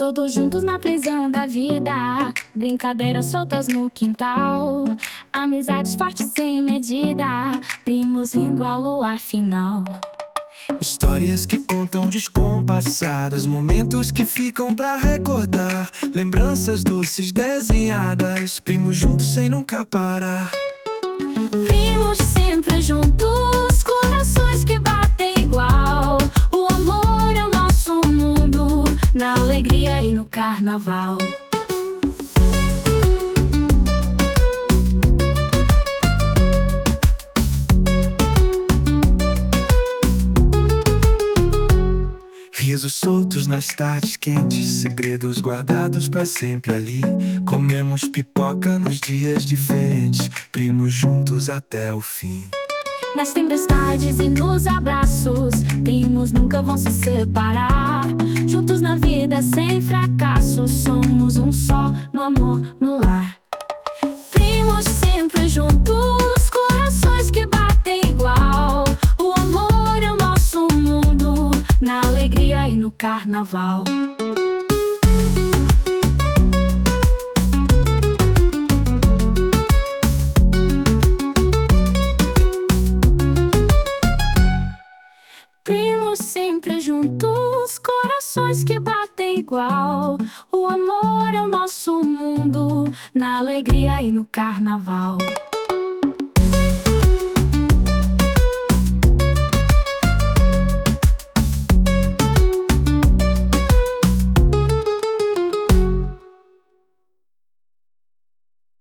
Todos juntos na prisão da vida, brincadeiras soltas no quintal, amizades fortes sem medida, primos rindo ao luar final. Histórias que contam descompassadas, momentos que ficam pra recordar, lembranças doces desenhadas, primos juntos sem nunca parar. Primos sempre juntos, corações que batem igual. O amor é o nosso mundo, na alegria e no carnaval. Risos soltos nas tardes quentes, segredos guardados pra sempre ali. Comemos pipoca nos dias diferentes, primos juntos até o fim. Nas tempestades e nos abraços, primos nunca vão se separar. Juntos na vida sem fracasso, somos um só no amor, no lar. Primos sempre juntos, corações que batem igual. O amor é o nosso mundo, na alegria e no carnaval. Primos sempre juntos, corações que batem igual. O amor é o nosso mundo, na alegria e no carnaval.